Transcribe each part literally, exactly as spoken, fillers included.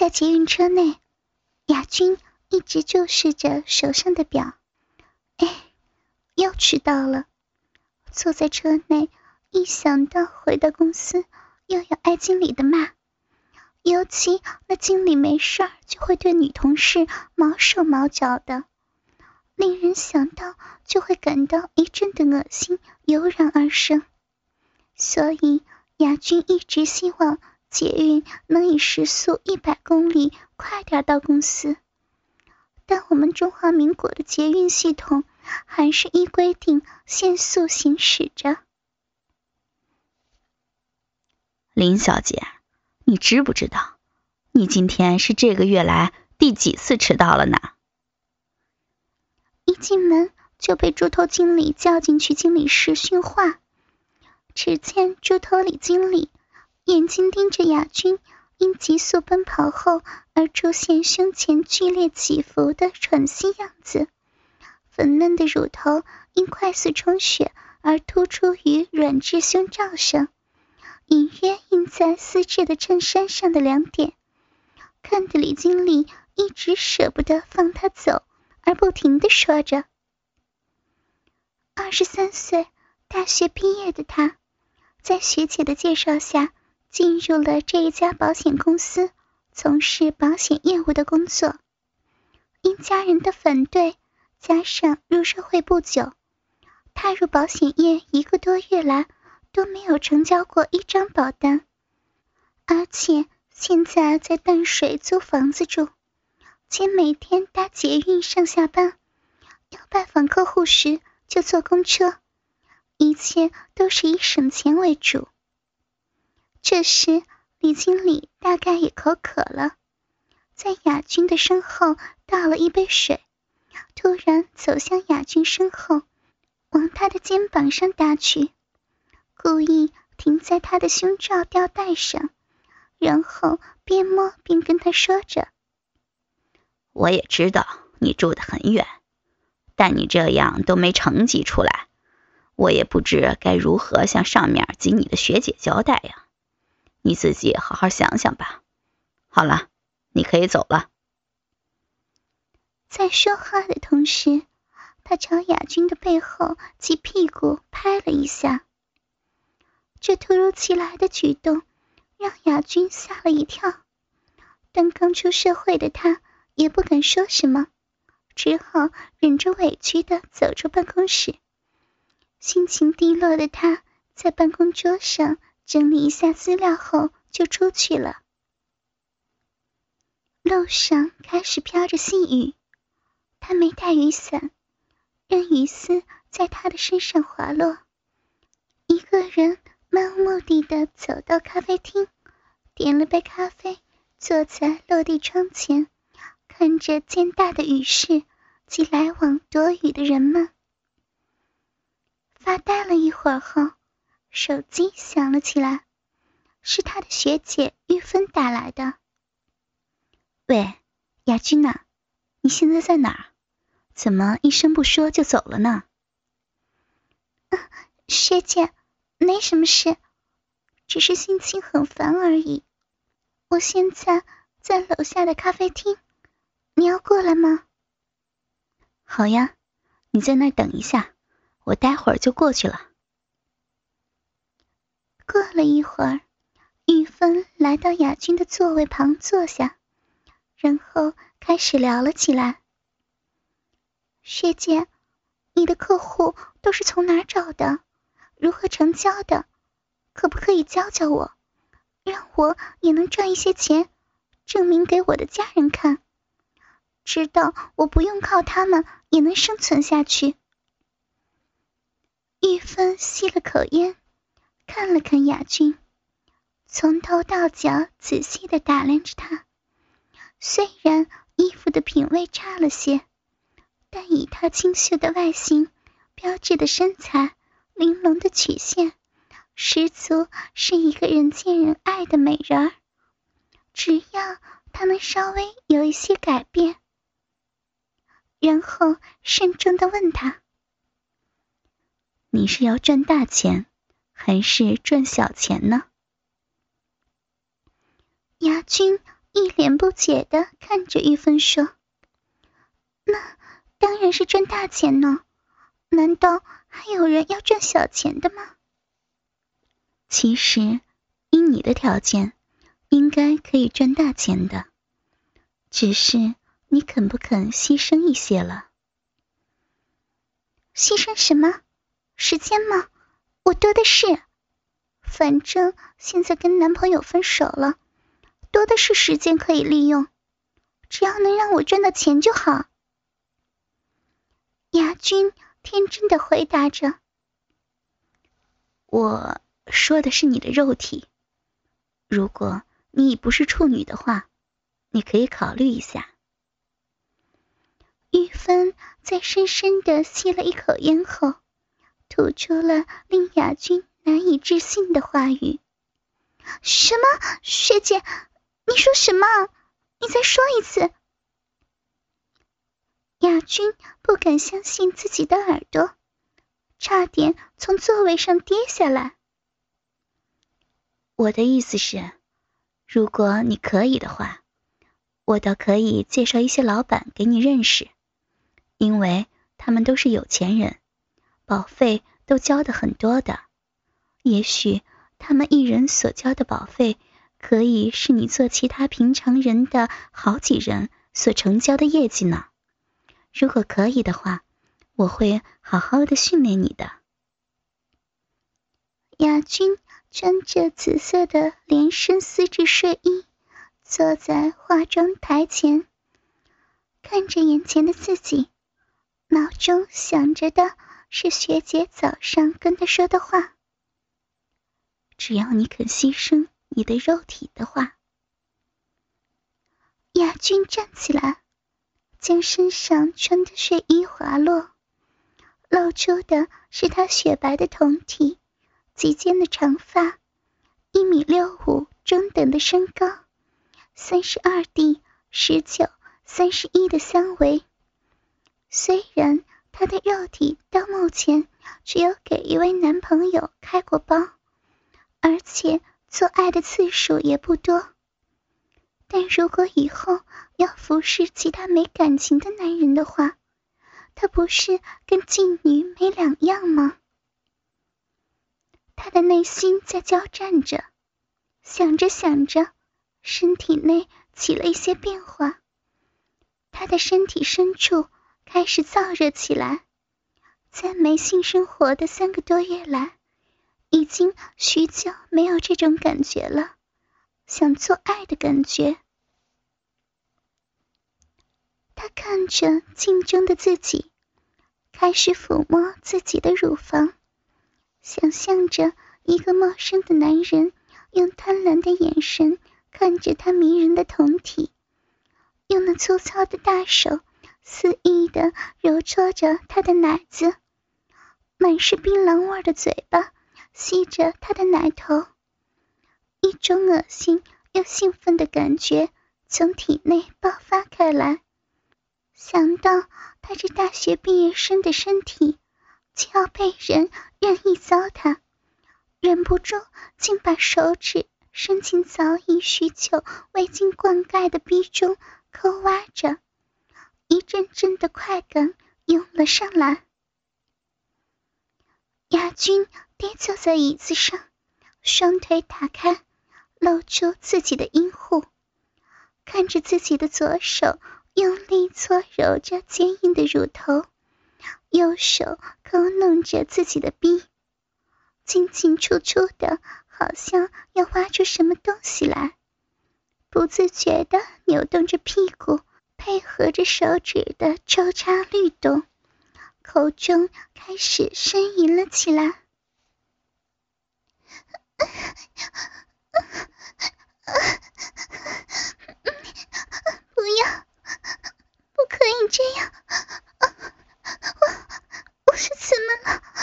在捷运车内，雅君一直注视着手上的表。哎，又迟到了。坐在车内，一想到回到公司又要挨经理的骂，尤其那经理没事儿就会对女同事毛手毛脚的，令人想到就会感到一阵的恶心油然而生。所以雅君一直希望捷运能以时速一百公里快点到公司，但我们中华民国的捷运系统还是依规定限速行驶着。 林小姐，你知不知道，你今天是这个月来第几次迟到了呢？ 一进门就被猪头经理叫进去经理室训话。只见猪头李经理眼睛盯着雅君因急速奔跑后而出现胸前剧烈起伏的喘息样子，粉嫩的乳头因快速充血而突出于软质胸罩上，隐约印在丝质的衬衫上的两点，看得李经理一直舍不得放他走，而不停地说着。二十三岁大学毕业的他，在学姐的介绍下进入了这一家保险公司，从事保险业务的工作。因家人的反对，加上入社会不久，踏入保险业一个多月来都没有成交过一张保单，而且现在在淡水租房子住，且每天搭捷运上下班，要拜访客户时就坐公车，一切都是以省钱为主。这时李经理大概也口渴了，在雅君的身后倒了一杯水，突然走向雅君身后，往她的肩膀上搭去，故意停在她的胸罩吊带上，然后边摸边跟她说着： 我也知道你住得很远，但你这样都没成绩出来，我也不知该如何向上面及你的学姐交代呀。你自己好好想想吧。好了，你可以走了。 在说话的同时，他朝雅君的背后及屁股拍了一下。这突如其来的举动让雅君吓了一跳，但刚出社会的他也不敢说什么，只好忍着委屈地走出办公室。心情低落的他在办公桌上整理一下资料后就出去了。路上开始飘着细雨，他没带雨伞，任雨丝在他的身上滑落。一个人漫无目的地走到咖啡厅，点了杯咖啡，坐在落地窗前，看着渐大的雨势及来往躲雨的人们。发呆了一会儿后，手机响了起来，是他的学姐玉芬打来的。 喂，雅君呐，你现在在哪儿？怎么一声不说就走了呢？ 啊，学姐，没什么事，只是心情很烦而已。我现在在楼下的咖啡厅，你要过来吗？ 好呀，你在那儿等一下，我待会儿就过去了。 过了一会儿，玉芬来到雅君的座位旁坐下，然后开始聊了起来。学姐，你的客户都是从哪儿找的？如何成交的？可不可以教教我，让我也能赚一些钱，证明给我的家人看，知道我不用靠他们也能生存下去。玉芬吸了口烟，看了看雅君，从头到脚仔细地打量着她。虽然衣服的品味差了些，但以她清秀的外形、标致的身材、玲珑的曲线，十足是一个人见人爱的美人儿。只要她能稍微有一些改变。然后慎重地问她： 你是要赚大钱，还是赚小钱呢？ 雅君一脸不解地看着玉芬说：那当然是赚大钱呢，难道还有人要赚小钱的吗？ 其实以你的条件应该可以赚大钱的，只是你肯不肯牺牲一些了。 牺牲什么？时间吗？我多的是，反正现在跟男朋友分手了，多的是时间可以利用，只要能让我赚到钱就好。雅君天真的回答着。 我说的是你的肉体，如果你已不是处女的话，你可以考虑一下。 玉芬在深深地吸了一口烟后，吐出了令雅君难以置信的话语。什么？学姐，你说什么？你再说一次。雅君不敢相信自己的耳朵，差点从座位上跌下来。 我的意思是，如果你可以的话，我倒可以介绍一些老板给你认识，因为他们都是有钱人，保费都交得很多的，也许他们一人所交的保费可以是你做其他平常人的好几人所成交的业绩呢。如果可以的话，我会好好的训练你的。 雅君穿着紫色的连身丝质睡衣，坐在化妆台前，看着眼前的自己，脑中想着的是学姐早上跟她说的话。 只要你肯牺牲你的肉体的话。 雅君站起来，将身上穿的睡衣滑落，露出的是她雪白的胴体，及肩的长发，一米六五中等的身高，三十二 D、十九、三十一的三围。虽然她的肉体到目前只有给一位男朋友开过包，而且做爱的次数也不多，但如果以后要服侍其他没感情的男人的话，她不是跟妓女没两样吗？她的内心在交战着，想着想着，身体内起了一些变化，她的身体深处开始燥热起来。在没性生活的三个多月来，已经许久没有这种感觉了，想做爱的感觉。她看着镜中的自己，开始抚摸自己的乳房，想象着一个陌生的男人用贪婪的眼神看着她迷人的胴体，用那粗糙的大手肆意地揉搓着她的奶子，满是槟榔味的嘴巴吸着她的奶头，一种恶心又兴奋的感觉从体内爆发开来。想到她这大学毕业生的身体就要被人任意糟蹋，忍不住竟把手指伸进早已许久未经灌溉的逼中抠挖着，一阵阵的快感涌了上来。雅君跌坐在椅子上，双腿打开，露出自己的阴户，看着自己的左手用力搓揉着坚硬的乳头，右手抠弄着自己的逼，进进出出的，好像要挖出什么东西来，不自觉地扭动着屁股，配合着手指的抽插律动，口中开始呻吟了起来。不要，不可以这样，我我是怎么了？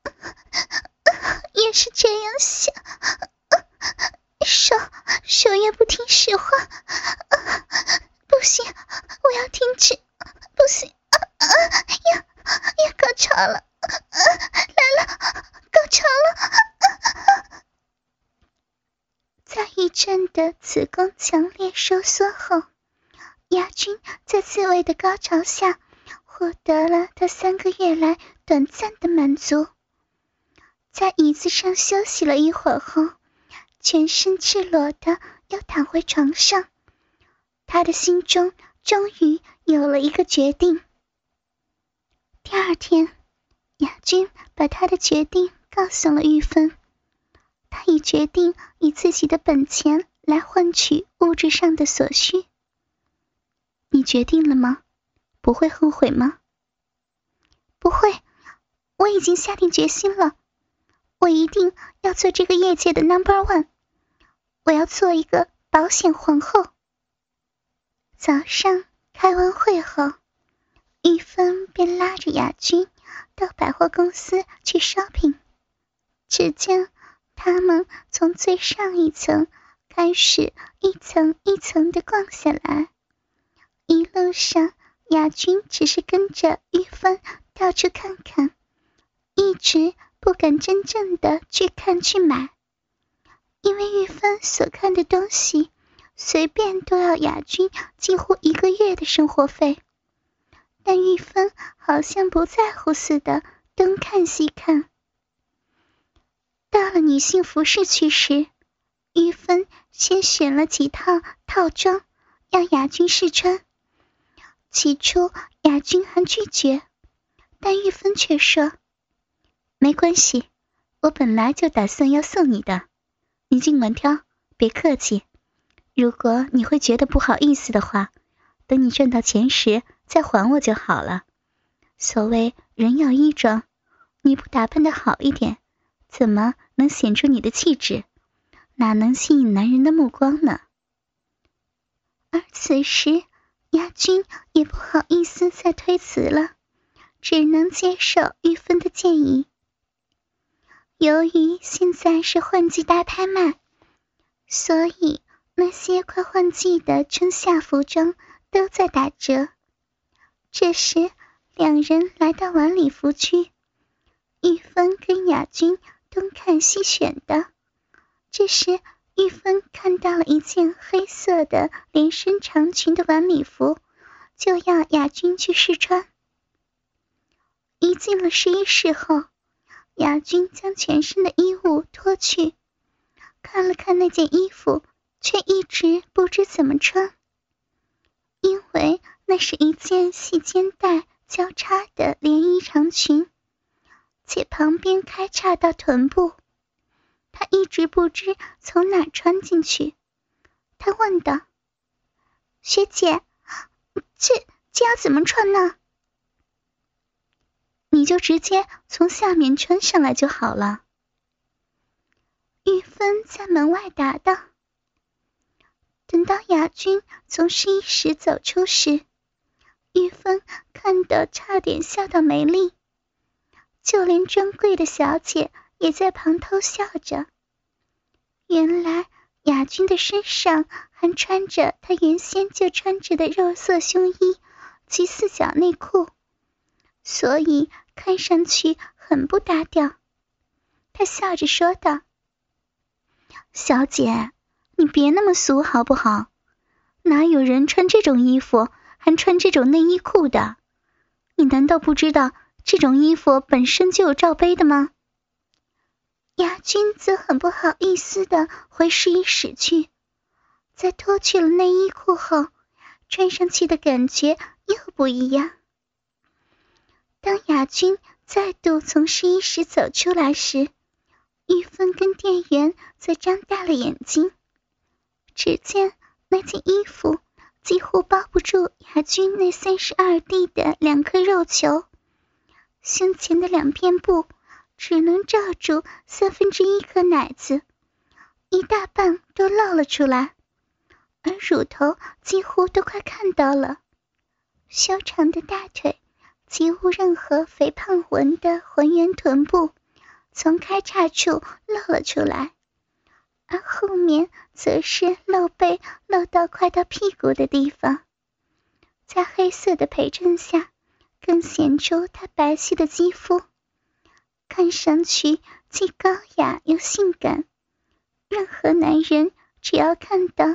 也是这样想，手手也不听使唤，不行，我要停止，不行，要要高潮了，来了，高潮了！在一阵的子宫强液收缩后，亚军在自慰的高潮下获得了他三个月来短暂的满足。在椅子上休息了一会儿后，全身赤裸的又躺回床上，他的心中终于有了一个决定。第二天，亚军把他的决定告诉了玉芬，他已决定以自己的本钱来换取物质上的所需。你决定了吗？不会后悔吗？不会，我已经下定决心了。我一定要做这个业界的 number one， 我要做一个保险皇后。早上开完会后，玉芬便拉着亚军到百货公司去 shopping。只见他们从最上一层开始一层一层地逛下来，一路上亚军只是跟着玉芬到处看看，一直不敢真正的去看去买，因为玉芬所看的东西随便都要亚军几乎一个月的生活费，但玉芬好像不在乎似的，东看西看。到了女性服饰区时，玉芬先选了几套套装让亚军试穿。起初亚军还拒绝，但玉芬却说，没关系，我本来就打算要送你的，你尽管挑，别客气。如果你会觉得不好意思的话，等你挣到钱时再还我就好了。所谓人要衣装，你不打扮得好一点，怎么能显出你的气质？哪能吸引男人的目光呢？而此时亚军也不好意思再推辞了，只能接受玉芬的建议。由于现在是换季大拍卖，所以那些快换季的春夏服装都在打折。这时两人来到晚礼服区，玉芬跟亚军东看西选的。这时玉芬看到了一件黑色的连身长裙的晚礼服，就要亚军去试穿。一进了试衣室后，亚军将全身的衣物脱去，看了看那件衣服，却一直不知怎么穿，因为那是一件细肩带交叉的连衣长裙，且旁边开叉到臀部，他一直不知从哪穿进去。他问道，学姐，这这要怎么穿呢？你就直接从下面穿上来就好了。玉芬在门外答道。等到亚军从试衣室走出时，玉芬看得差点笑到没力，就连专柜的小姐也在旁偷笑着。原来亚军的身上还穿着他原先就穿着的肉色胸衣及四角内裤，所以看上去很不搭调。他笑着说道，小姐，你别那么俗好不好？哪有人穿这种衣服还穿这种内衣裤的？你难道不知道这种衣服本身就有罩杯的吗？亚军则很不好意思地回试衣室去，在脱去了内衣裤后，穿上去的感觉又不一样。当亚军再度从试衣室走出来时，玉芬跟店员则张大了眼睛。只见那件衣服几乎包不住亚军那三十二 D 的两颗肉球，胸前的两片布只能罩住三分之一颗奶子，一大半都露了出来，而乳头几乎都快看到了。修长的大腿几无任何肥胖纹的浑圆臀部从开叉处露了出来，而后面则是露背露到快到屁股的地方，在黑色的陪衬下更显出她白皙的肌肤，看上去既高雅又性感。任何男人只要看到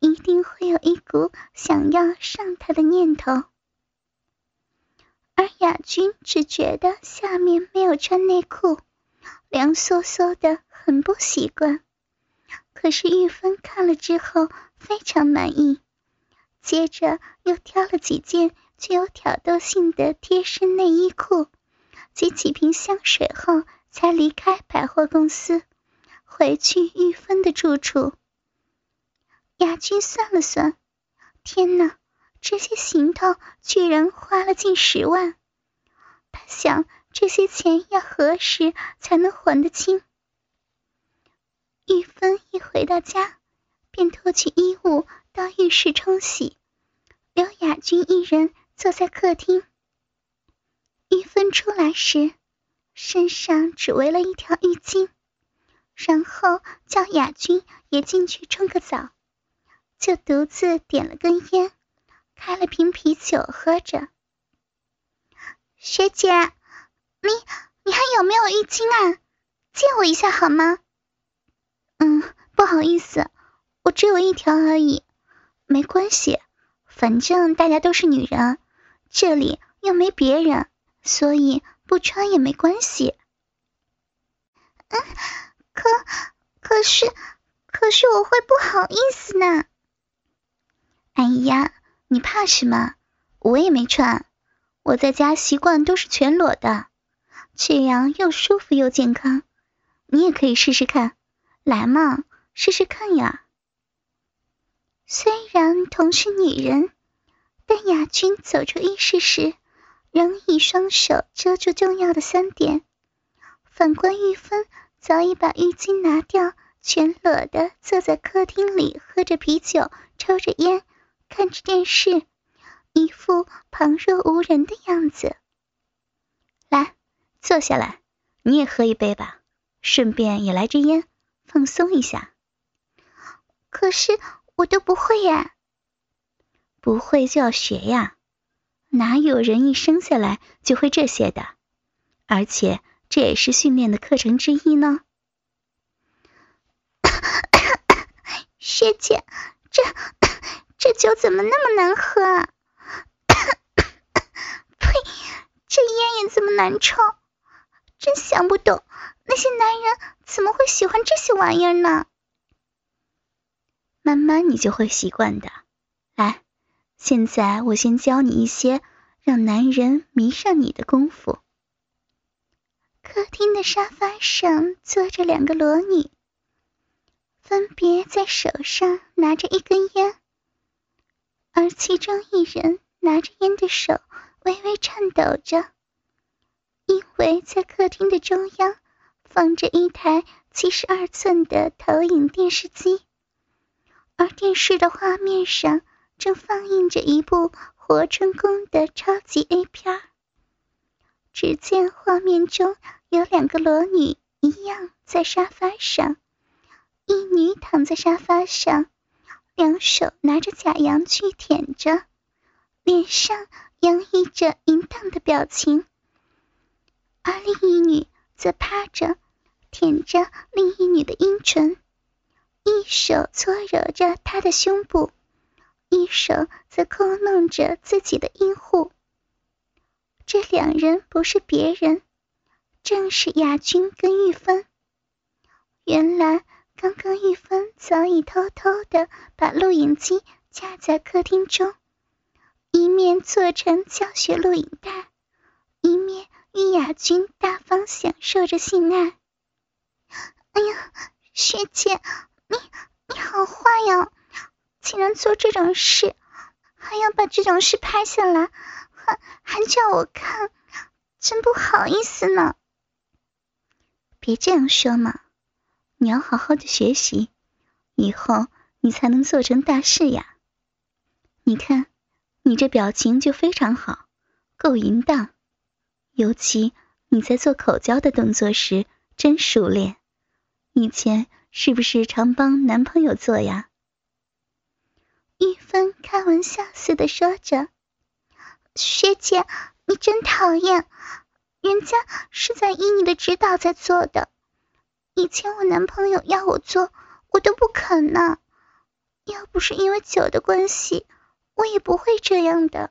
一定会有一股想要上他的念头。而雅君只觉得下面没有穿内裤，凉飕飕的，很不习惯。可是玉芬看了之后非常满意，接着又挑了几件具有挑逗性的贴身内衣裤及几瓶香水后，才离开百货公司，回去玉芬的住处。雅君算了算，天哪，这些行头居然花了近十万。他想，这些钱要何时才能还得清？玉芬一回到家，便脱去衣物到浴室冲洗，留雅君一人坐在客厅。玉芬出来时，身上只围了一条浴巾，然后叫雅君也进去冲个澡，就独自点了根烟，开了瓶啤酒喝着。学姐，你你还有没有浴巾啊？借我一下好吗？嗯，不好意思，我只有一条而已。没关系，反正大家都是女人，这里又没别人，所以不穿也没关系。嗯，可可是可是我会不好意思呢。哎呀，你怕什么？我也没穿，我在家习惯都是全裸的，这样又舒服又健康。你也可以试试看，来嘛，试试看呀。虽然同是女人，但雅君走出浴室时，仍以双手遮住重要的三点。反观玉芬，早已把浴巾拿掉，全裸的坐在客厅里，喝着啤酒，抽着烟，看着电视，一副旁若无人的样子。来，坐下来，你也喝一杯吧，顺便也来支烟，放松一下。可是我都不会呀。不会就要学呀，哪有人一生下来就会这些的？而且这也是训练的课程之一呢。学姐，这这酒怎么那么难喝啊？呸，这烟也这么难抽，真想不懂那些男人怎么会喜欢这些玩意儿呢？慢慢你就会习惯的。来，现在我先教你一些让男人迷上你的功夫。客厅的沙发上坐着两个裸女，分别在手上拿着一根烟，而其中一人拿着烟的手微微颤抖着，因为在客厅的中央放着一台七十二寸的投影电视机，而电视的画面上正放映着一部活春宫的超级 A 片。只见画面中有两个裸女一样在沙发上，一女躺在沙发上，两手拿着假阳具舔着，脸上洋溢着淫荡的表情，而另一女则趴着舔着另一女的阴唇，一手搓揉着她的胸部，一手则抠弄着自己的阴户。这两人不是别人，正是雅君跟玉芬。原来刚刚玉芬早已偷偷地把录影机架在客厅中，一面做成教学录影带，一面与雅君大方享受着性爱。哎呀，学姐，你你好坏呀，竟然做这种事，还要把这种事拍下来，还还叫我看，真不好意思呢。别这样说嘛，你要好好的学习，以后你才能做成大事呀。你看，你这表情就非常好，够淫荡，尤其你在做口交的动作时真熟练，以前是不是常帮男朋友做呀？玉芬开玩笑似的说着，学姐，你真讨厌，人家是在依你的指导在做的，以前我男朋友要我做，我都不肯呢。 要不是因为酒的关系，我也不会这样的。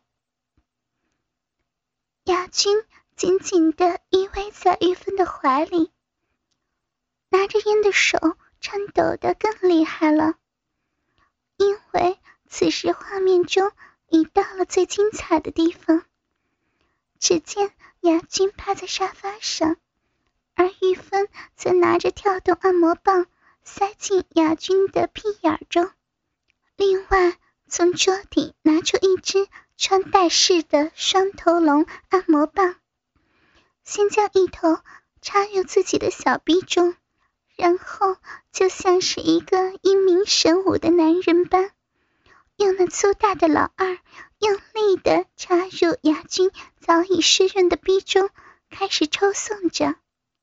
雅君紧紧地依偎在玉芬的怀里，拿着烟的手颤抖得更厉害了，因为此时画面中已到了最精彩的地方。只见雅君趴在沙发上，而玉芬则拿着跳动按摩棒塞进雅君的屁眼中，另外从桌底拿出一只穿戴式的双头龙按摩棒，先将一头插入自己的小臂中，然后就像是一个英明神武的男人般，用那粗大的老二用力地插入雅君早已湿润的臂中，开始抽送着。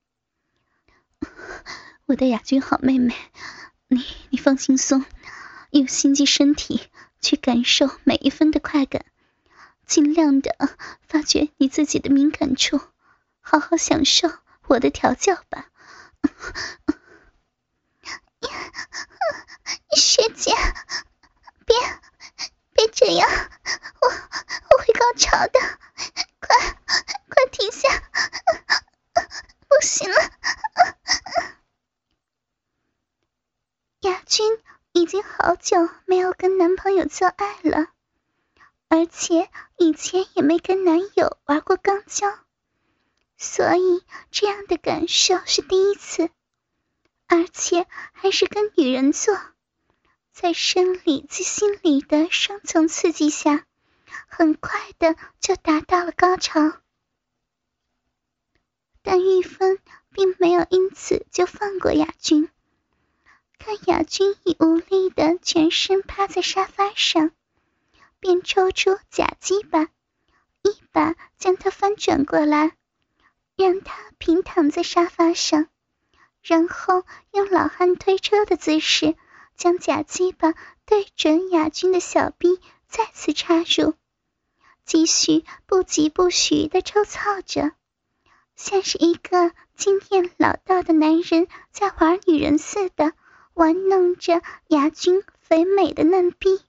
我的雅君好妹妹，你你放轻松，用心机身体去感受每一分的快感，尽量的发掘你自己的敏感处，好好享受我的调教吧。学姐，别别这样，我我会高潮的，快快停下，不行了。雅君已经好久没有跟男朋友做爱了，而且以前也没跟男友玩过肛交，所以这样的感受是第一次，而且还是跟女人做，在生理及心理的双重刺激下，很快的就达到了高潮。但玉芬并没有因此就放过雅君，看雅君已无力的全身趴在沙发上，便抽出假鸡巴，一把将她翻转过来，让她平躺在沙发上，然后用老汉推车的姿势将假鸡巴对准雅君的小臂再次插入，继续不疾不徐地抽操着，像是一个经验老道的男人在玩女人似的玩弄着雅君肥美的嫩臂。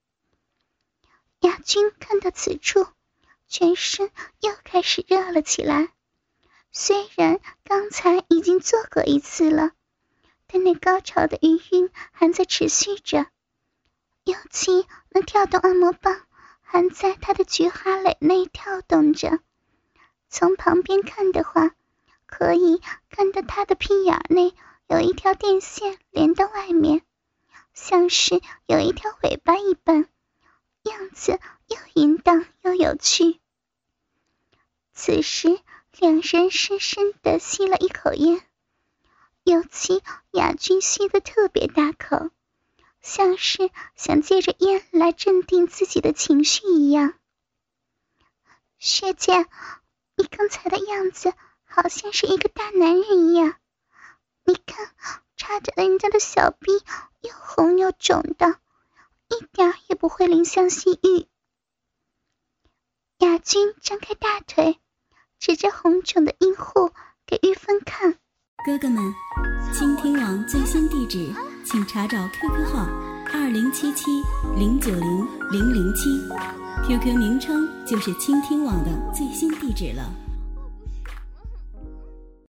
雅君看到此处，全身又开始热了起来，虽然刚才已经做过一次了，但那高潮的余韵还在持续着，尤其那跳动按摩棒还在他的菊花蕾内跳动着，从旁边看的话，可以看到他的屁眼内有一条电线连到外面，像是有一条尾巴一般，样子又淫荡又有趣。此时两人深深地吸了一口烟，尤其雅君吸得特别大口，像是想借着烟来镇定自己的情绪一样。学姐，你刚才的样子好像是一个大男人一样，你看插着人家的小臂又红又肿的，一点也不会怜香惜玉。雅君张开大腿，指着红肿的阴户给玉芬看。 哥哥们，倾听网最新地址请查找 Q Q 号二零七七零九零零零七 ，Q Q 名称就是倾听网的最新地址了。